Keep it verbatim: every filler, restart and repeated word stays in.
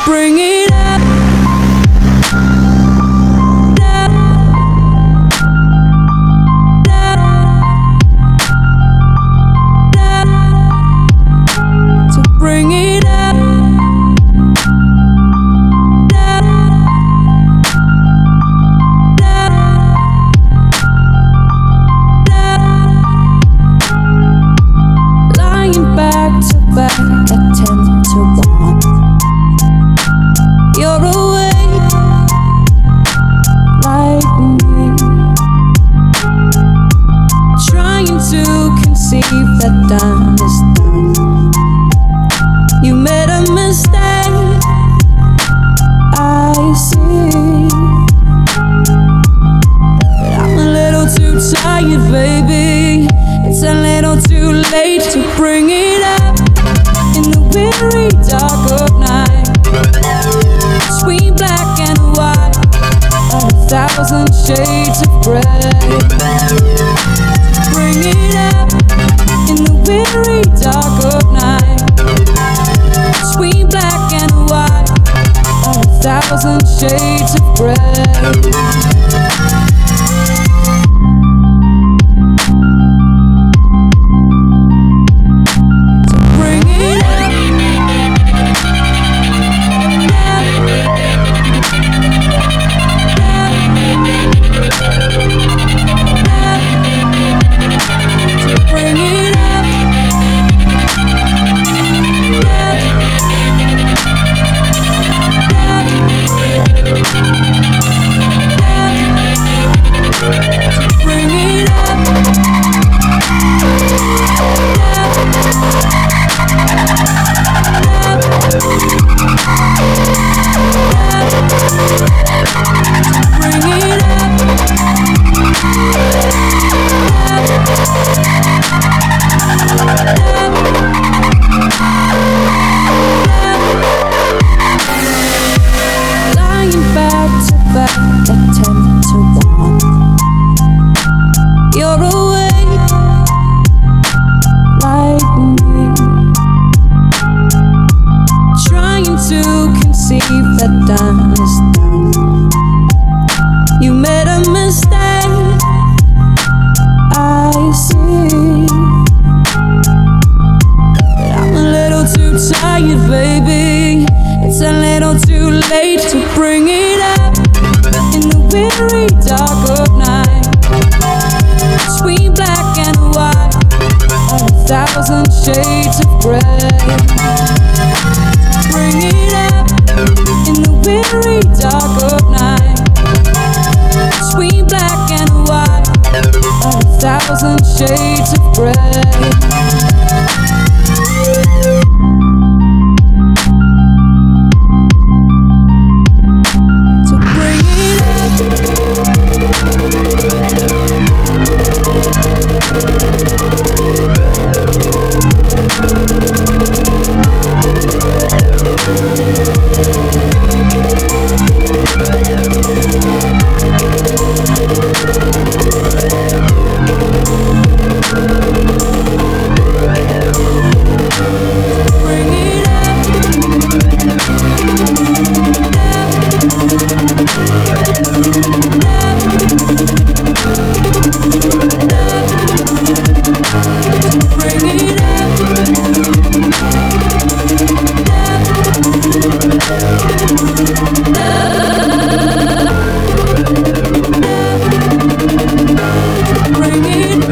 bring it up, up, up, up, to bring it up, up, up, up, lying back to back at ten to one. You're awake like me, trying to conceive that done is done. You made a mistake, I see, but I'm a little too tired, baby. It's a little too late to bring it up in the weary dark of night. Sweet black and white, a thousand shades of gray. Bring it up in the weary dark of night. Sweet black and white, a thousand shades of gray. That done is done. You made a mistake, I see, but I'm a little too tired, baby. It's a little too late to bring it up in the weary dark of night. Sweet black and white, a thousand shades of gray. Bring it up in the weary dark of night. Sweet black and white, a thousand shades of gray.